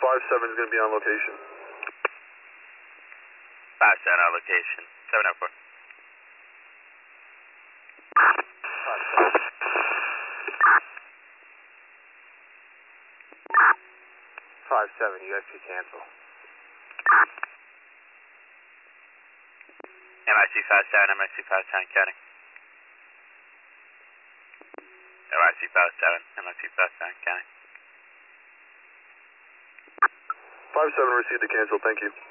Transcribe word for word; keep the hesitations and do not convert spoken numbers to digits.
five seven is going to be on location. five seven on location. seven oh four. five seven, U S P cancel. M I C five seven, M I C five seven, counting. M I C five seven, M I C five seven, counting. five seven received the cancel, thank you.